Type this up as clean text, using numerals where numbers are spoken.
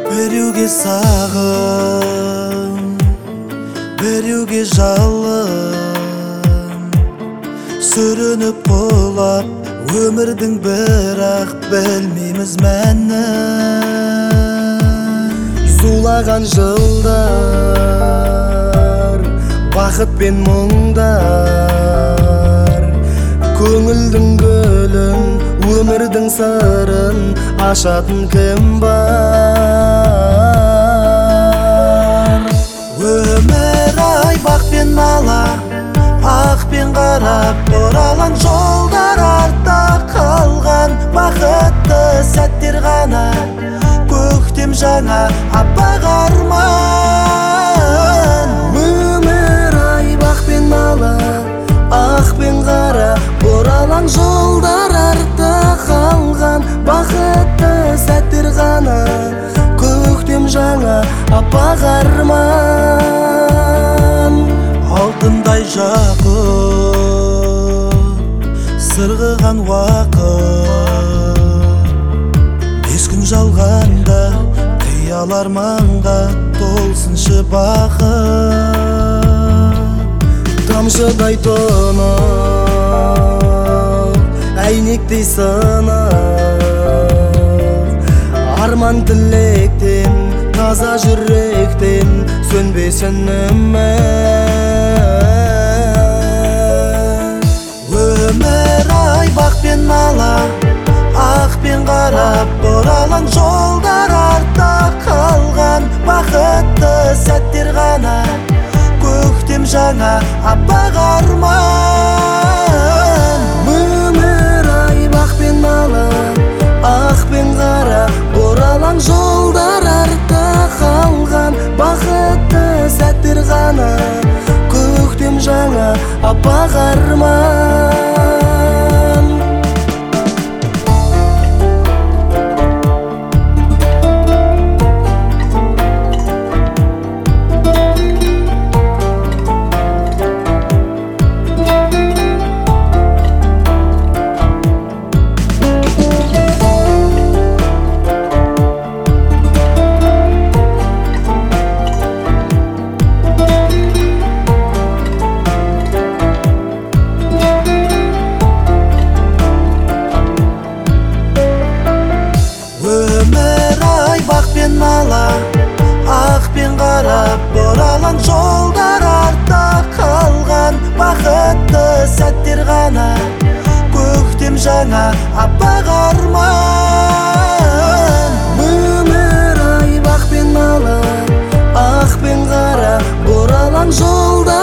Беруге сағым, беруге жалын, сүрініп құлап өмірдің бірақ білмейміз мәнін. Зулаған жылдар, бақыт пен мұңдар, көңілдің гүлін, өмірдің сырын ашатын кім бар? Өмір ай бақ пен нала, ақ пен қара бұралған жолдар, артта қалған бақытты сәттер ғана, көктем жаңа аппақ арман. Өмір ай бақ пен нала, ақ пен қара бұралған жолдар, артта қалған бақытты сәттер ғана, көктем жаңа аппақ арман. Алтындай жақұт сырғыған уақыт, 5 күн жалғанда қиял арманға толсыншы бақыт. Тамшыдай тұнық, әйнектей сынық, арман тілектен, таза жүректен сөнбесін үміт. Өмір ай бақ пен нала, ақ пен қара бұралған жолдар, артта қалған бақытты сәттер ғана, көктем жаңа аппақ арман. Өмір ай бақ пен нала, ақ пен қара бұралған жолдар, артта қалған бақытты сәттер ғана, көктем жаңа аппақ арман. Өмір ай бақ пен нала, ақ пен қара бұралған жолдар, артта қалған бақытты сәттер ғана, көктем жаңа аппақ арман. Өмір ай бақ пен нала, ақ пен қара бұралған жолдар,